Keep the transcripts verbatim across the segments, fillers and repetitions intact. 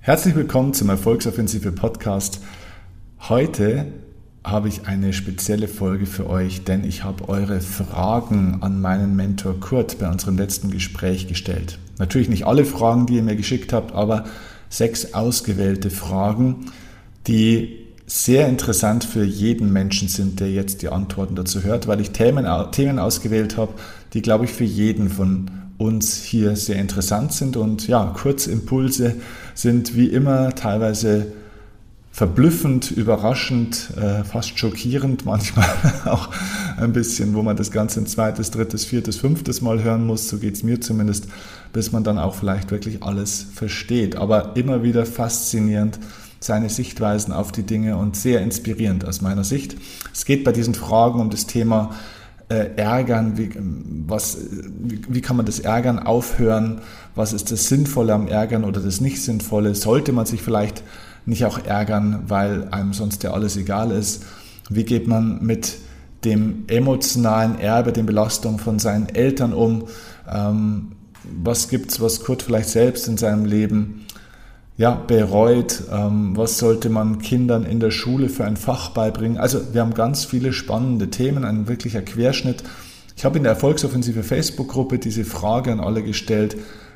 Herzlich willkommen zum Erfolgsoffensive Podcast. Heute habe ich eine spezielle Folge für euch, denn ich habe eure Fragen an meinen Mentor Kurt bei unserem letzten Gespräch gestellt. Natürlich nicht alle Fragen, die ihr mir geschickt habt, aber sechs ausgewählte Fragen, die sehr interessant für jeden Menschen sind, der jetzt die Antworten dazu hört, weil ich Themen, Themen ausgewählt habe, die, glaube ich, für jeden von uns hier sehr interessant sind. Und ja, Kurzimpulse sind wie immer teilweise verblüffend, überraschend, äh, fast schockierend, manchmal auch ein bisschen, wo man das Ganze ein zweites, drittes, viertes, fünftes Mal hören muss, so geht es mir zumindest, bis man dann auch vielleicht wirklich alles versteht. Aber immer wieder faszinierend, seine Sichtweisen auf die Dinge und sehr inspirierend aus meiner Sicht. Es geht bei diesen Fragen um das Thema äh, Ärgern, wie, was, wie, wie kann man das Ärgern aufhören, was ist das Sinnvolle am Ärgern oder das nicht Sinnvolle, sollte man sich vielleicht nicht auch ärgern, weil einem sonst ja alles egal ist, wie geht man mit dem emotionalen Erbe, den Belastungen von seinen Eltern um, ähm, was gibt's, was Kurt vielleicht selbst in seinem Leben ja, bereut, ähm, was sollte man Kindern in der Schule für ein Fach beibringen. Also wir haben ganz viele spannende Themen, ein wirklicher Querschnitt. Ich habe in der Erfolgsoffensive Facebook-Gruppe diese Frage an alle gestellt,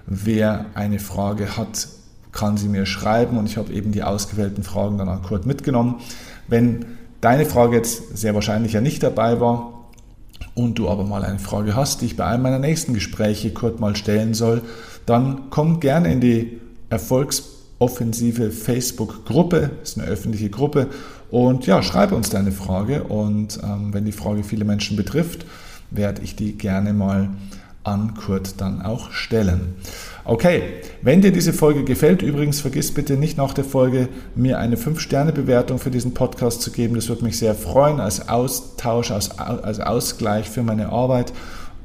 wer eine Frage hat, kann sie mir schreiben, und ich habe eben die ausgewählten Fragen dann an Kurt mitgenommen. Wenn deine Frage jetzt sehr wahrscheinlich ja nicht dabei war und du aber mal eine Frage hast, die ich bei einem meiner nächsten Gespräche Kurt mal stellen soll, dann komm gerne in die Erfolgsoffensive Facebook-Gruppe, das ist eine öffentliche Gruppe, und ja, schreibe uns deine Frage, und ähm, wenn die Frage viele Menschen betrifft, werde ich die gerne mal an Kurt dann auch stellen. Okay, wenn dir diese Folge gefällt, übrigens vergiss bitte nicht nach der Folge mir eine fünf Sterne Bewertung für diesen Podcast zu geben. Das würde mich sehr freuen, als Austausch, als, als Ausgleich für meine Arbeit.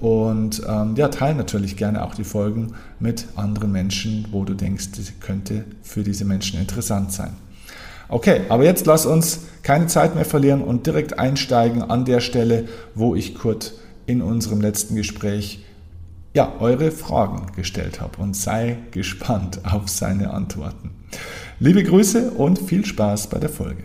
Und ähm, ja, teile natürlich gerne auch die Folgen mit anderen Menschen, wo du denkst, das könnte für diese Menschen interessant sein. Okay, aber jetzt lass uns keine Zeit mehr verlieren und direkt einsteigen an der Stelle, wo ich Kurt in unserem letzten Gespräch ja, eure Fragen gestellt habe, und sei gespannt auf seine Antworten. Liebe Grüße und viel Spaß bei der Folge.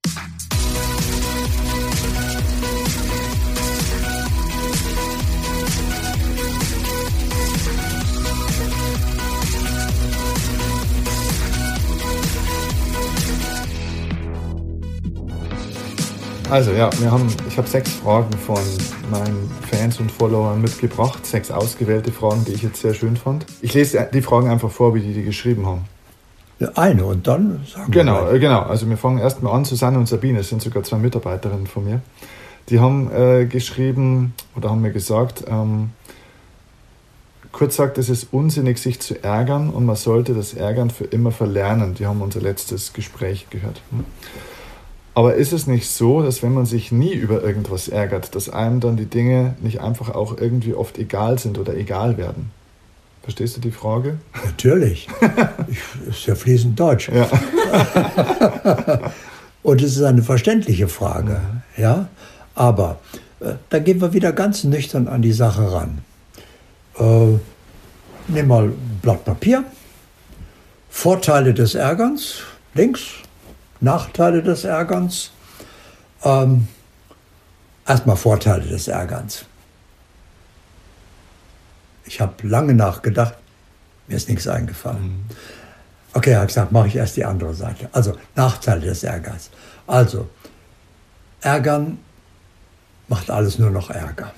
Also ja, wir haben, ich habe sechs Fragen von meinen Fans und Followern mitgebracht, sechs ausgewählte Fragen, die ich jetzt sehr schön fand. Ich lese die Fragen einfach vor, wie die die geschrieben haben. Eine und dann sagen genau, wir. Genau, also wir fangen erstmal an. Susanne und Sabine, das sind sogar zwei Mitarbeiterinnen von mir. Die haben äh, geschrieben oder haben mir gesagt, ähm, Kurt sagt, es ist unsinnig, sich zu ärgern, und man sollte das Ärgern für immer verlernen. Die haben unser letztes Gespräch gehört. Hm? Aber ist es nicht so, dass wenn man sich nie über irgendwas ärgert, dass einem dann die Dinge nicht einfach auch irgendwie oft egal sind oder egal werden? Verstehst du die Frage? Natürlich. Ich, ist ja fließend Deutsch. Ja. Und es ist eine verständliche Frage. Mhm. Ja? Aber äh, da gehen wir wieder ganz nüchtern an die Sache ran. Äh, nimm mal ein Blatt Papier. Vorteile des Ärgerns, links. Nachteile des Ärgerns. Ähm, erstmal Vorteile des Ärgerns. Ich habe lange nachgedacht, mir ist nichts eingefallen. Okay, ich habe gesagt, mache ich erst die andere Seite. Also Nachteile des Ärgers. Also, Ärgern macht alles nur noch Ärger.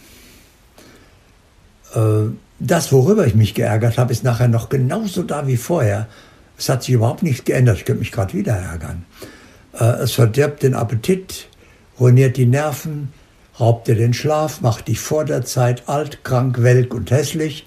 Äh, das, worüber ich mich geärgert habe, ist nachher noch genauso da wie vorher. Es hat sich überhaupt nichts geändert. Ich könnte mich gerade wieder ärgern. Es verdirbt den Appetit, ruiniert die Nerven, raubt dir den Schlaf, macht dich vor der Zeit alt, krank, welk und hässlich.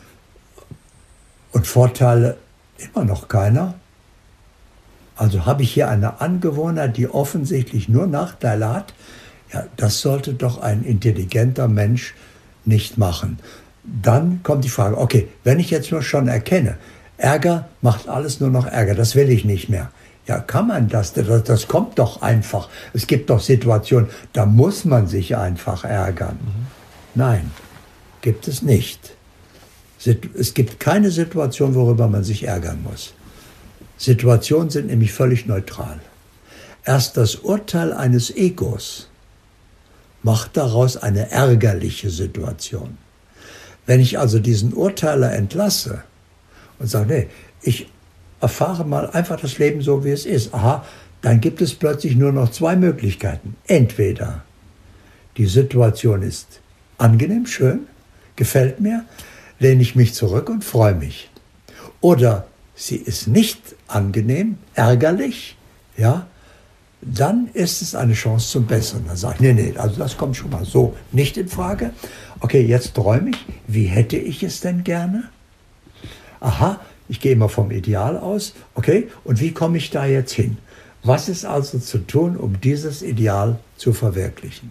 Und Vorteile immer noch keiner. Also habe ich hier eine Angewohnheit, die offensichtlich nur Nachteile hat. Ja, das sollte doch ein intelligenter Mensch nicht machen. Dann kommt die Frage, okay, wenn ich jetzt nur schon erkenne, Ärger macht alles nur noch Ärger, das will ich nicht mehr. Ja, kann man das? das? Das kommt doch einfach. Es gibt doch Situationen, da muss man sich einfach ärgern. Mhm. Nein, gibt es nicht. Es gibt keine Situation, worüber man sich ärgern muss. Situationen sind nämlich völlig neutral. Erst das Urteil eines Egos macht daraus eine ärgerliche Situation. Wenn ich also diesen Urteiler entlasse und sage, nee, ich erfahre mal einfach das Leben so, wie es ist, aha, dann gibt es plötzlich nur noch zwei Möglichkeiten. Entweder die Situation ist angenehm, schön, gefällt mir, lehne ich mich zurück und freue mich. Oder sie ist nicht angenehm, ärgerlich, ja, dann ist es eine Chance zum Besseren. Dann sage ich, nee, nee, also das kommt schon mal so nicht in Frage. Okay, jetzt träume ich, wie hätte ich es denn gerne? Aha, ich gehe immer vom Ideal aus, okay, und wie komme ich da jetzt hin? Was ist also zu tun, um dieses Ideal zu verwirklichen?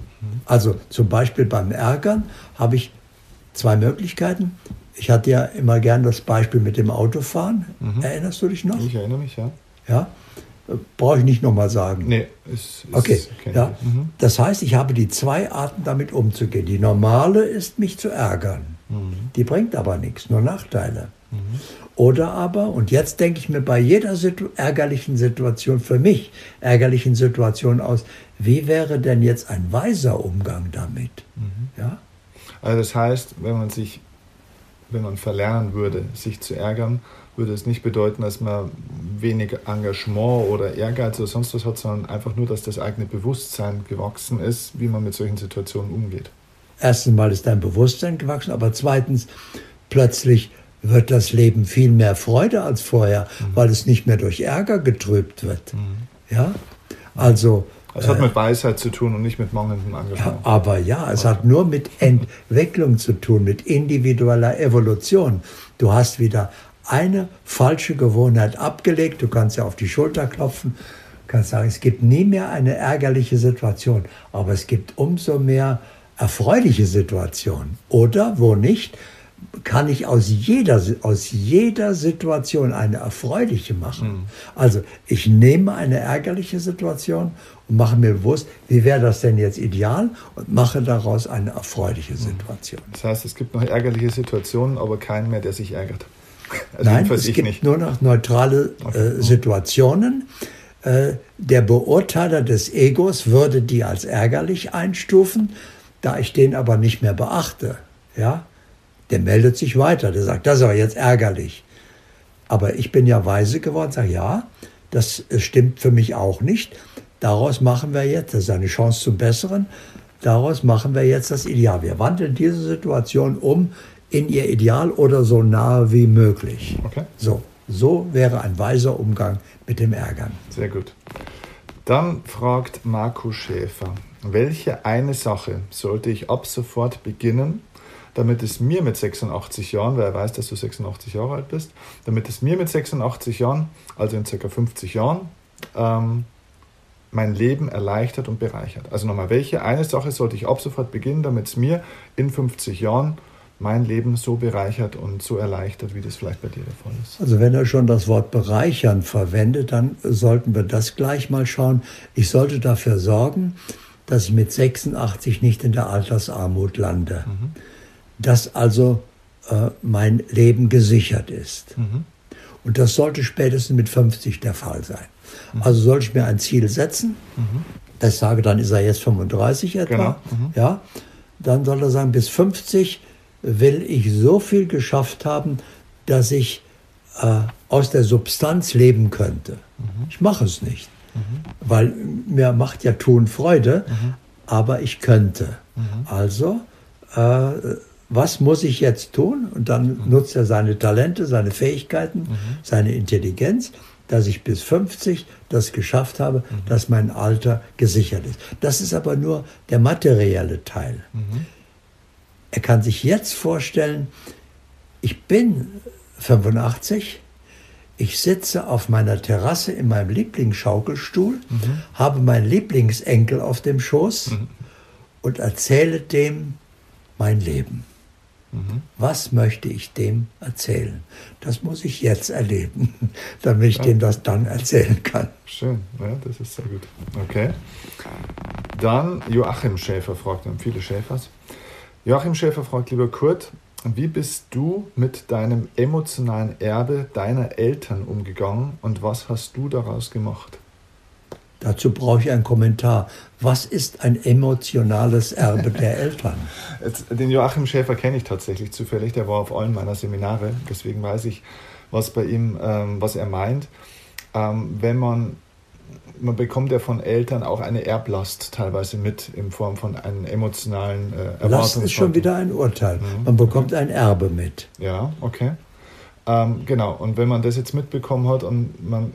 Also zum Beispiel beim Ärgern habe ich zwei Möglichkeiten. Ich hatte ja immer gern das Beispiel mit dem Autofahren. Mhm. Erinnerst du dich noch? Ich erinnere mich, ja. Ja, brauche ich nicht nochmal sagen. Nee, ist, ist okay. Ja. Mhm. Das heißt, ich habe die zwei Arten, damit umzugehen. Die normale ist, mich zu ärgern. Mhm. Die bringt aber nichts, nur Nachteile. Mhm. Oder aber, und jetzt denke ich mir bei jeder Situ- ärgerlichen Situation, für mich ärgerlichen Situation aus, wie wäre denn jetzt ein weiser Umgang damit? Mhm. Ja? Also das heißt, wenn man sich, wenn man verlernen würde, sich zu ärgern, würde es nicht bedeuten, dass man wenig Engagement oder Ehrgeiz oder sonst was hat, sondern einfach nur, dass das eigene Bewusstsein gewachsen ist, wie man mit solchen Situationen umgeht. Erstens mal ist dein Bewusstsein gewachsen, aber zweitens, plötzlich wird das Leben viel mehr Freude als vorher, mhm. weil es nicht mehr durch Ärger getrübt wird. Mhm. Ja? Also, es hat äh, mit Weisheit zu tun und nicht mit mangelndem Engagement. Ja, aber ja, es hat nur mit Entwicklung zu tun, mit individueller Evolution. Du hast wieder eine falsche Gewohnheit abgelegt, du kannst ja auf die Schulter klopfen, kannst sagen, es gibt nie mehr eine ärgerliche Situation, aber es gibt umso mehr erfreuliche Situationen. Oder, wo nicht, kann ich aus jeder, aus jeder Situation eine erfreuliche machen. Mhm. Also ich nehme eine ärgerliche Situation und mache mir bewusst, wie wäre das denn jetzt ideal, und mache daraus eine erfreuliche Situation. Das heißt, es gibt noch ärgerliche Situationen, aber keinen mehr, der sich ärgert. Also Nein, es gibt nicht. nur noch neutrale okay. äh, Situationen. Äh, der Beurteiler des Egos würde die als ärgerlich einstufen, da ich den aber nicht mehr beachte. Ja? Der meldet sich weiter, der sagt, das ist aber jetzt ärgerlich. Aber ich bin ja weise geworden, sage, ja, das stimmt für mich auch nicht. Daraus machen wir jetzt, das ist eine Chance zum Besseren, daraus machen wir jetzt das Ideal. Wir wandeln diese Situation um in ihr Ideal oder so nahe wie möglich. Okay. So, so wäre ein weiser Umgang mit dem Ärgern. Sehr gut. Dann fragt Marco Schäfer, welche eine Sache sollte ich ab sofort beginnen, damit es mir mit sechsundachtzig Jahren, weil er weiß, dass du sechsundachtzig Jahre alt bist, damit es mir mit sechsundachtzig Jahren, also in ca. fünfzig Jahren, ähm, mein Leben erleichtert und bereichert. Also nochmal, welche eine Sache sollte ich ab sofort beginnen, damit es mir in fünfzig Jahren mein Leben so bereichert und so erleichtert, wie das vielleicht bei dir der Fall ist? Also wenn er schon das Wort bereichern verwendet, dann sollten wir das gleich mal schauen. Ich sollte dafür sorgen, dass ich mit sechsundachtzig nicht in der Altersarmut lande. Mhm. Dass also äh, mein Leben gesichert ist. Mhm. Und das sollte spätestens mit fünfzig der Fall sein. Mhm. Also sollte ich mir ein Ziel setzen, mhm. ich sage, dann ist er jetzt fünfunddreißig etwa, genau. mhm. ja, dann soll er sagen, bis fünfzig will ich so viel geschafft haben, dass ich äh, aus der Substanz leben könnte. Mhm. Ich mache es nicht, mhm. weil mir macht ja Tun Freude, mhm. aber ich könnte. Mhm. Also, äh, was muss ich jetzt tun? Und dann mhm. nutzt er seine Talente, seine Fähigkeiten, mhm. seine Intelligenz, dass ich bis fünfzig das geschafft habe, mhm. dass mein Alter gesichert ist. Das ist aber nur der materielle Teil. Mhm. Er kann sich jetzt vorstellen, ich bin fünfundachtzig, ich sitze auf meiner Terrasse in meinem Lieblingsschaukelstuhl, mhm. habe meinen Lieblingsenkel auf dem Schoß mhm. und erzähle dem mein Leben. Mhm. Was möchte ich dem erzählen? Das muss ich jetzt erleben, damit ich ja. dem das dann erzählen kann. Schön, ja, das ist sehr gut. Okay. Dann Joachim Schäfer fragt, wir haben viele Schäfers. Joachim Schäfer fragt, lieber Kurt, wie bist du mit deinem emotionalen Erbe deiner Eltern umgegangen und was hast du daraus gemacht? Dazu brauche ich einen Kommentar. Was ist ein emotionales Erbe der Eltern? Jetzt, den Joachim Schäfer kenne ich tatsächlich zufällig, der war auf allen meiner Seminare, deswegen weiß ich, was bei ihm, ähm, was er meint. Ähm, wenn man, man bekommt ja von Eltern auch eine Erblast teilweise mit, in Form von einem emotionalen äh, Erwartungshaltung. Last ist schon wieder ein Urteil. Mhm. Man bekommt ein Erbe mit. Ja, okay. Ähm, genau, und wenn man das jetzt mitbekommen hat und man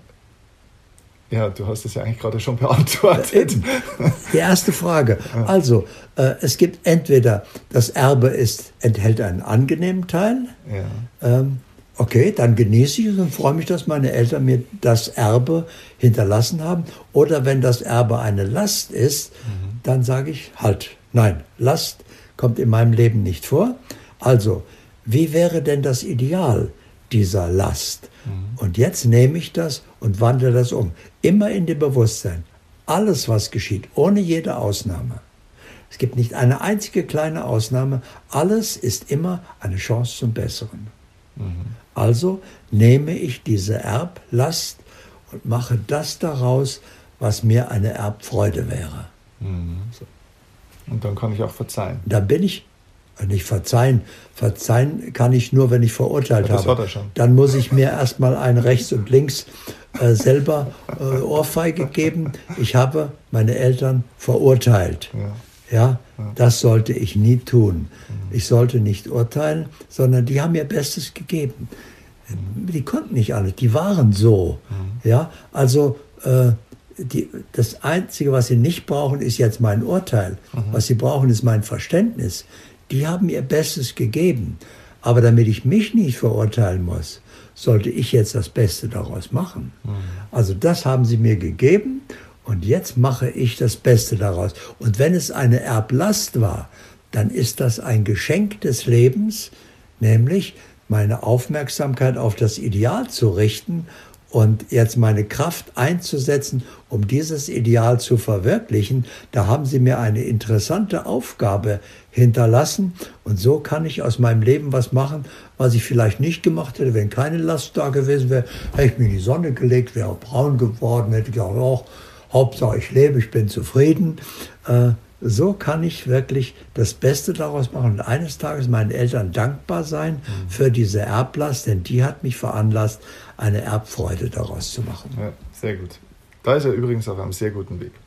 Ja, du hast es ja eigentlich gerade schon beantwortet. Die erste Frage. Also, äh, es gibt entweder, das Erbe ist, enthält einen angenehmen Teil. Ja. Ähm, okay, dann genieße ich es und freue mich, dass meine Eltern mir das Erbe hinterlassen haben. Oder wenn das Erbe eine Last ist, mhm. dann sage ich, halt, nein, Last kommt in meinem Leben nicht vor. Also, wie wäre denn das Ideal dieser Last? Mhm. Und jetzt nehme ich das und wandle das um. Immer in dem Bewusstsein. Alles, was geschieht, ohne jede Ausnahme. Es gibt nicht eine einzige kleine Ausnahme. Alles ist immer eine Chance zum Besseren. Mhm. Also nehme ich diese Erblast und mache das daraus, was mir eine Erbfreude wäre. Mhm. So. Und dann kann ich auch verzeihen. Dann bin ich Nicht verzeihen. Verzeihen kann ich nur, wenn ich verurteilt ja, das habe. Hat er schon. Dann muss ich mir erstmal ein rechts und links äh, selber äh, Ohrfeige geben. Ich habe meine Eltern verurteilt. Ja. Ja, ja. Das sollte ich nie tun. Mhm. Ich sollte nicht urteilen, sondern die haben ihr Bestes gegeben. Mhm. Die konnten nicht alles, die waren so. Mhm. Ja, also äh, Die, das Einzige, was sie nicht brauchen, ist jetzt mein Urteil. Mhm. Was sie brauchen, ist mein Verständnis. Die haben ihr Bestes gegeben. Aber damit ich mich nicht verurteilen muss, sollte ich jetzt das Beste daraus machen. Mhm. Also das haben sie mir gegeben und jetzt mache ich das Beste daraus. Und wenn es eine Erblast war, dann ist das ein Geschenk des Lebens, nämlich meine Aufmerksamkeit auf das Ideal zu richten und jetzt meine Kraft einzusetzen, um dieses Ideal zu verwirklichen. Da haben sie mir eine interessante Aufgabe hinterlassen. Und so kann ich aus meinem Leben was machen, was ich vielleicht nicht gemacht hätte, wenn keine Last da gewesen wäre. Hätte ich mich in die Sonne gelegt, wäre braun geworden, hätte ich gesagt, oh, Hauptsache ich lebe, ich bin zufrieden. Äh, so kann ich wirklich das Beste daraus machen und eines Tages meinen Eltern dankbar sein mhm. für diese Erblast, denn die hat mich veranlasst, eine Erbfreude daraus zu machen. Ja, sehr gut. Da ist er übrigens auf einem sehr guten Weg.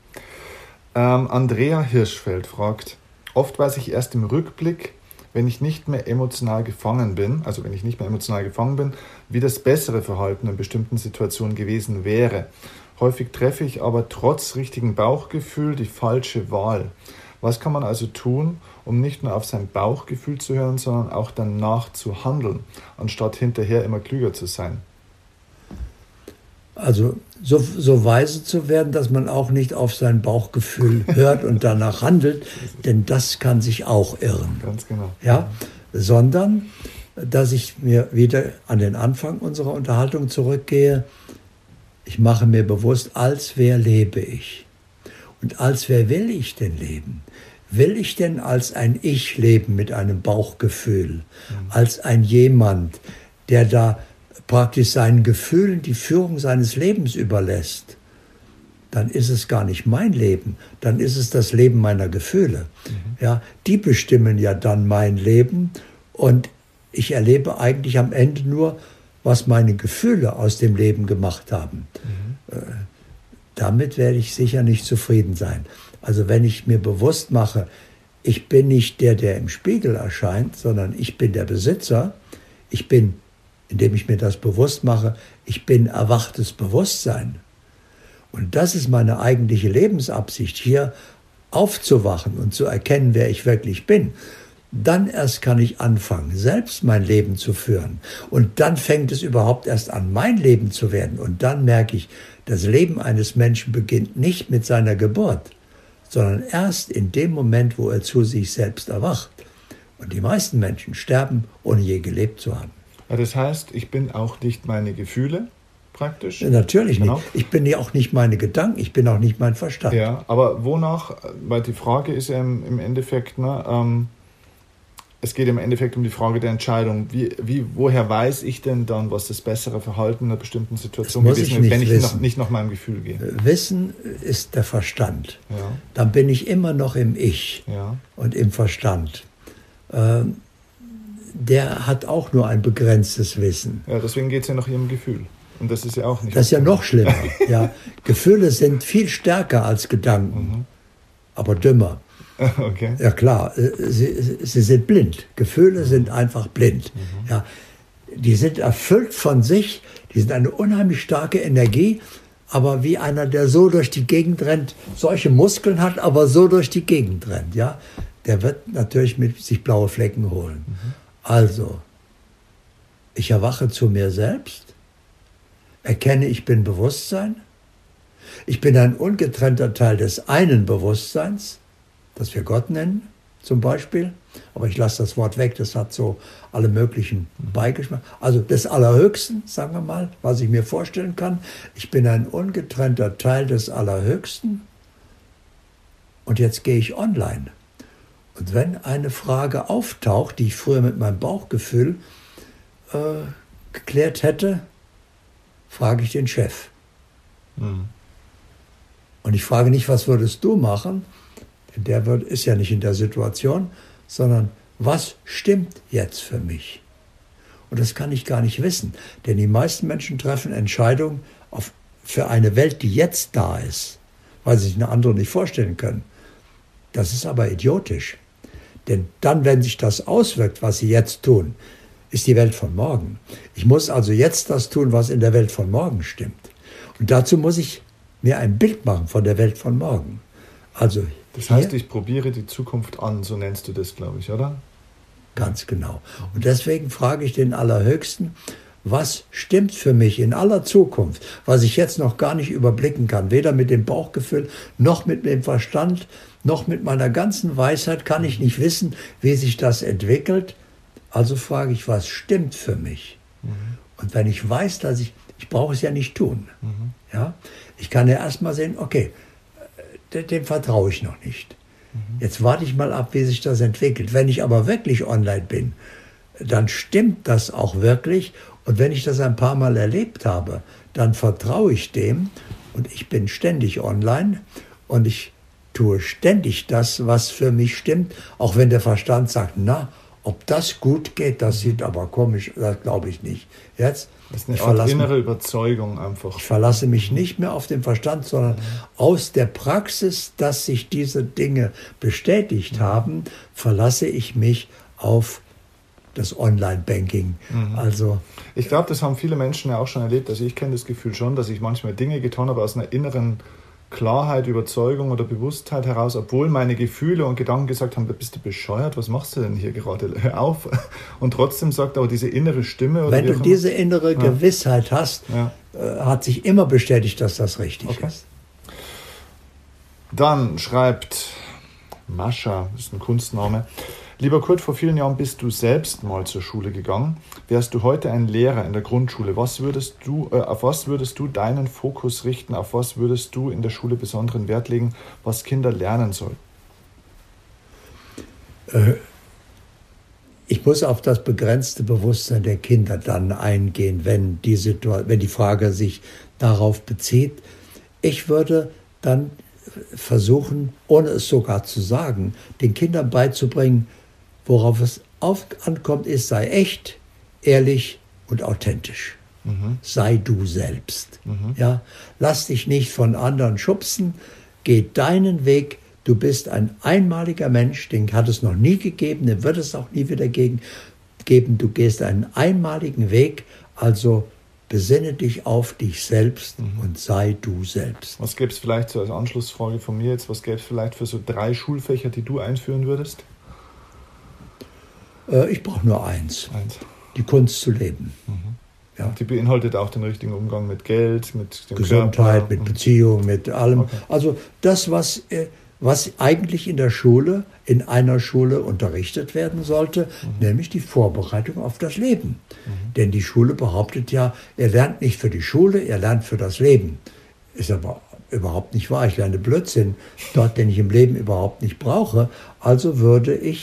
Ähm, Andrea Hirschfeld fragt, oft weiß ich erst im Rückblick, wenn ich nicht mehr emotional gefangen bin, also wenn ich nicht mehr emotional gefangen bin, wie das bessere Verhalten in bestimmten Situationen gewesen wäre. Häufig treffe ich aber trotz richtigen Bauchgefühl die falsche Wahl. Was kann man also tun, um nicht nur auf sein Bauchgefühl zu hören, sondern auch danach zu handeln, anstatt hinterher immer klüger zu sein? Also so, so weise zu werden, dass man auch nicht auf sein Bauchgefühl hört und danach handelt, denn das kann sich auch irren. Ganz genau. Ja, sondern, dass ich mir wieder an den Anfang unserer Unterhaltung zurückgehe, ich mache mir bewusst, als wer lebe ich? Und als wer will ich denn leben? Will ich denn als ein Ich leben mit einem Bauchgefühl? Mhm. Als ein jemand, der da praktisch seinen Gefühlen die Führung seines Lebens überlässt? Dann ist es gar nicht mein Leben, dann ist es das Leben meiner Gefühle. Mhm. Ja, die bestimmen ja dann mein Leben und ich erlebe eigentlich am Ende nur, was meine Gefühle aus dem Leben gemacht haben. Mhm. Äh, damit werde ich sicher nicht zufrieden sein. Also wenn ich mir bewusst mache, ich bin nicht der, der im Spiegel erscheint, sondern ich bin der Besitzer. Ich bin, indem ich mir das bewusst mache, ich bin erwachtes Bewusstsein. Und das ist meine eigentliche Lebensabsicht, hier aufzuwachen und zu erkennen, wer ich wirklich bin. Dann erst kann ich anfangen, selbst mein Leben zu führen. Und dann fängt es überhaupt erst an, mein Leben zu werden. Und dann merke ich, das Leben eines Menschen beginnt nicht mit seiner Geburt, sondern erst in dem Moment, wo er zu sich selbst erwacht. Und die meisten Menschen sterben, ohne je gelebt zu haben. Ja, das heißt, ich bin auch nicht meine Gefühle, praktisch? Ja, natürlich genau. nicht. Ich bin ja auch nicht meine Gedanken, ich bin auch nicht mein Verstand. Ja, aber wonach, weil die Frage ist ja im, im Endeffekt, ne, ähm, es geht im Endeffekt um die Frage der Entscheidung. Wie, wie, woher weiß ich denn dann, was das bessere Verhalten in einer bestimmten Situation gewesen ist, wenn ich wissen. Noch, nicht nach meinem Gefühl gehe? Wissen ist der Verstand. Ja. Dann bin ich immer noch im Ich ja. und im Verstand. Ähm, der hat auch nur ein begrenztes Wissen. Ja, deswegen geht es ja nach ihrem Gefühl. Und das ist ja auch nicht... Das ist ja noch schlimmer. Ja, Gefühle sind viel stärker als Gedanken, mhm. aber dümmer. Okay. Ja klar, sie, sie sind blind. Gefühle sind einfach blind. Mhm. Ja, die sind erfüllt von sich, die sind eine unheimlich starke Energie, aber wie einer, der so durch die Gegend rennt, solche Muskeln hat, aber so durch die Gegend rennt, ja, der wird natürlich mit sich blaue Flecken holen. Mhm. Also, ich erwache zu mir selbst, erkenne, ich bin Bewusstsein, ich bin ein ungetrennter Teil des einen Bewusstseins, das wir Gott nennen, zum Beispiel. Aber ich lasse das Wort weg, das hat so alle möglichen Beigeschmack. Also des Allerhöchsten, sagen wir mal, was ich mir vorstellen kann. Ich bin ein ungetrennter Teil des Allerhöchsten. Und jetzt gehe ich online. Und wenn eine Frage auftaucht, die ich früher mit meinem Bauchgefühl äh, geklärt hätte, frage ich den Chef. Mhm. Und ich frage nicht, was würdest du machen? Der wird, ist ja nicht in der Situation, sondern was stimmt jetzt für mich? Und das kann ich gar nicht wissen, denn die meisten Menschen treffen Entscheidungen auf, für eine Welt, die jetzt da ist, weil sie sich eine andere nicht vorstellen können. Das ist aber idiotisch, denn dann, wenn sich das auswirkt, was sie jetzt tun, ist die Welt von morgen. Ich muss also jetzt das tun, was in der Welt von morgen stimmt. Und dazu muss ich mir ein Bild machen von der Welt von morgen. Also das heißt, hier, ich probiere die Zukunft an, so nennst du das, glaube ich, oder? Ganz genau. Und deswegen frage ich den Allerhöchsten, was stimmt für mich in aller Zukunft, was ich jetzt noch gar nicht überblicken kann, weder mit dem Bauchgefühl, noch mit dem Verstand, noch mit meiner ganzen Weisheit kann ich nicht wissen, wie sich das entwickelt. Also frage ich, was stimmt für mich? Mhm. Und wenn ich weiß, dass ich, ich brauche es ja nicht tun. Mhm. Ja? Ich kann ja erstmal sehen, okay, dem vertraue ich noch nicht. Mhm. Jetzt warte ich mal ab, wie sich das entwickelt. Wenn ich aber wirklich online bin, dann stimmt das auch wirklich. Und wenn ich das ein paar Mal erlebt habe, dann vertraue ich dem und ich bin ständig online und ich tue ständig das, was für mich stimmt, auch wenn der Verstand sagt, na, ob das gut geht, das sieht aber komisch, das glaube ich nicht. Jetzt, das ist eine Art innere Überzeugung einfach. Ich verlasse mich nicht mehr auf den Verstand, sondern aus der Praxis, dass sich diese Dinge bestätigt haben, verlasse ich mich auf das Online-Banking. Mhm. Also, ich glaube, das haben viele Menschen ja auch schon erlebt. Also ich kenne das Gefühl schon, dass ich manchmal Dinge getan habe aus einer inneren Klarheit, Überzeugung oder Bewusstheit heraus, obwohl meine Gefühle und Gedanken gesagt haben, bist du bescheuert, was machst du denn hier gerade, hör auf. Und trotzdem sagt aber diese innere Stimme... Oder wenn du diese innere ja. Gewissheit hast, ja. äh, hat sich immer bestätigt, dass das richtig okay. ist. Dann schreibt Mascha, das ist ein Kunstname, lieber Kurt, vor vielen Jahren bist du selbst mal zur Schule gegangen. Wärst du heute ein Lehrer in der Grundschule, was würdest du, äh, auf was würdest du deinen Fokus richten? Auf was würdest du in der Schule besonderen Wert legen, was Kinder lernen sollen? Äh, ich muss auf das begrenzte Bewusstsein der Kinder dann eingehen, wenn die, Situa- wenn die Frage sich darauf bezieht. Ich würde dann versuchen, ohne es sogar zu sagen, den Kindern beizubringen, worauf es auf, ankommt, ist, sei echt, ehrlich und authentisch. Mhm. Sei du selbst. Mhm. Ja? Lass dich nicht von anderen schubsen, geh deinen Weg. Du bist ein einmaliger Mensch, den hat es noch nie gegeben, den wird es auch nie wieder geben. Du gehst einen einmaligen Weg, also besinne dich auf dich selbst mhm. und sei du selbst. Was gäbe es vielleicht so als Anschlussfrage von mir jetzt, was gäbe es vielleicht für so drei Schulfächer, die du einführen würdest? Äh, ich brauche nur eins. Eins. Die Kunst zu leben. Mhm. Ja. Die beinhaltet auch den richtigen Umgang mit Geld, mit dem Gesundheit, Körper. mit Beziehung, mit allem. Okay. Also das, was, was eigentlich in der Schule, in einer Schule unterrichtet werden sollte, mhm. nämlich die Vorbereitung auf das Leben. Mhm. Denn die Schule behauptet ja, er lernt nicht für die Schule, er lernt für das Leben. Ist aber überhaupt nicht wahr. Ich lerne Blödsinn dort, den ich im Leben überhaupt nicht brauche. Also würde ich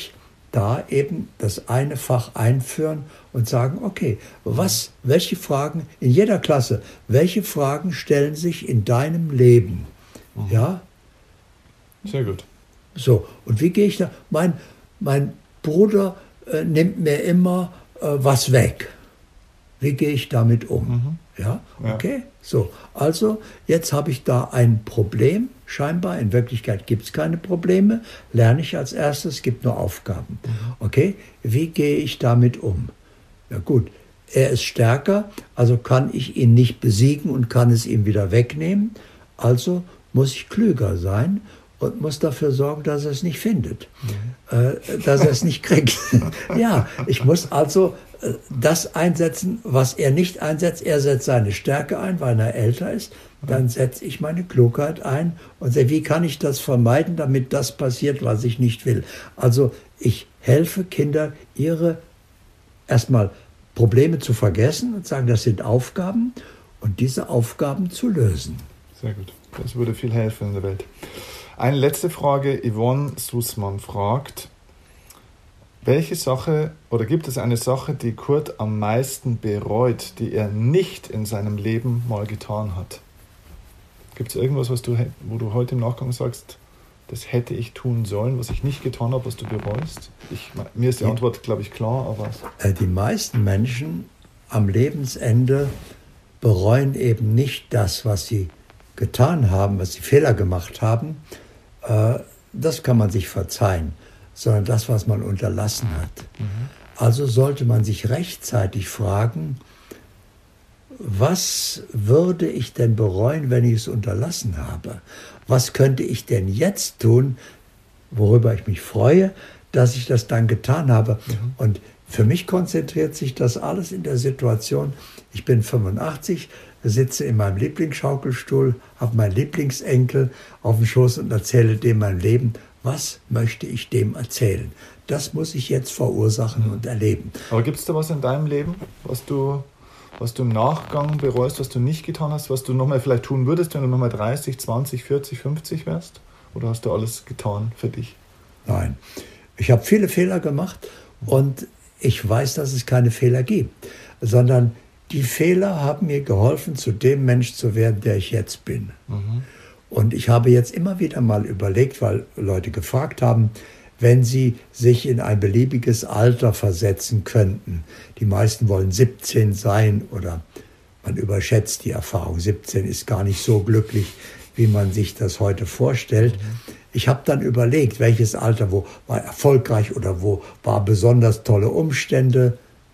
da eben das eine Fach einführen und sagen, okay, was, welche Fragen in jeder Klasse, welche Fragen stellen sich in deinem Leben? Mhm. Ja? Sehr gut. So, und wie gehe ich da? Mein, mein Bruder äh, nimmt mir immer äh, was weg. Wie gehe ich damit um? Mhm. Ja, okay, ja. So. Also, jetzt habe ich da ein Problem, scheinbar. In Wirklichkeit gibt es keine Probleme. Lerne ich als erstes, es gibt nur Aufgaben. Mhm. Okay, wie gehe ich damit um? Ja gut, er ist stärker, also kann ich ihn nicht besiegen und kann es ihm wieder wegnehmen. Also muss ich klüger sein und muss dafür sorgen, dass er es nicht findet, mhm. äh, dass er es nicht kriegt. Ja, ich muss also äh, das einsetzen, was er nicht einsetzt. Er setzt seine Stärke ein, weil er älter ist. Dann setze ich meine Klugheit ein und sage, wie kann ich das vermeiden, damit das passiert, was ich nicht will. Also ich helfe Kinder, ihre erstmal Probleme zu vergessen und sagen, das sind Aufgaben und diese Aufgaben zu lösen. Sehr gut, das würde viel helfen in der Welt. Eine letzte Frage, Yvonne Sussmann fragt, welche Sache oder gibt es eine Sache, die Kurt am meisten bereut, die er nicht in seinem Leben mal getan hat? Gibt es irgendwas, was du, wo du heute im Nachgang sagst, das hätte ich tun sollen, was ich nicht getan habe, was du bereust? Ich, mir ist die Antwort, glaube ich, klar, aber... Die meisten Menschen am Lebensende bereuen eben nicht das, was sie getan haben, was sie Fehler gemacht haben. Das kann man sich verzeihen, sondern das, was man unterlassen hat. Mhm. Also sollte man sich rechtzeitig fragen, was würde ich denn bereuen, wenn ich es unterlassen habe? Was könnte ich denn jetzt tun, worüber ich mich freue, dass ich das dann getan habe? Mhm. Und für mich konzentriert sich das alles in der Situation, ich bin fünfundachtzig, sitze in meinem Lieblingsschaukelstuhl, habe meinen Lieblingsenkel auf dem Schoß und erzähle dem mein Leben. Was möchte ich dem erzählen? Das muss ich jetzt verursachen mhm. und erleben. Aber gibt es da was in deinem Leben, was du, was du im Nachgang bereust, was du nicht getan hast, was du nochmal vielleicht tun würdest, wenn du nochmal dreißig, zwanzig, vierzig, fünfzig wärst? Oder hast du alles getan für dich? Nein, ich habe viele Fehler gemacht und ich weiß, dass es keine Fehler gibt, sondern die Fehler haben mir geholfen, zu dem Mensch zu werden, der ich jetzt bin. Mhm. Und ich habe jetzt immer wieder mal überlegt, weil Leute gefragt haben, wenn sie sich in ein beliebiges Alter versetzen könnten. Die meisten wollen siebzehn sein oder man überschätzt die Erfahrung. siebzehn ist gar nicht so glücklich, wie man sich das heute vorstellt. Mhm. Ich habe dann überlegt, welches Alter, wo war erfolgreich oder wo war besonders tolle Umstände.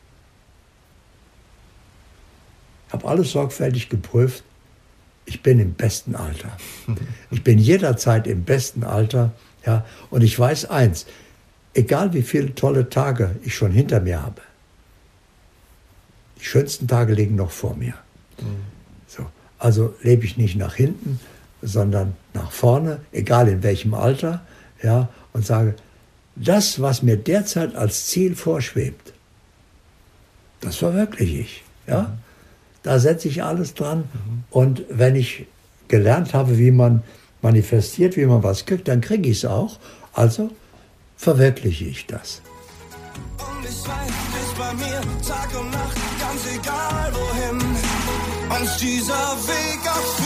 Ich habe alles sorgfältig geprüft. Ich bin im besten Alter. Ich bin jederzeit im besten Alter. Ja, und ich weiß eins, egal wie viele tolle Tage ich schon hinter mir habe, die schönsten Tage liegen noch vor mir. Mhm. So, also lebe ich nicht nach hinten, sondern nach vorne, egal in welchem Alter, ja, und sage, das, was mir derzeit als Ziel vorschwebt, das verwirkliche ich. Ja? Mhm. Da setze ich alles dran. Mhm. Und wenn ich gelernt habe, wie man manifestiert, wie man was kriegt, dann kriege ich es auch. Also verwirkliche ich das. Und ich weiß, bist bei mir Tag und Nacht, ganz egal wohin uns dieser Weg auch führt.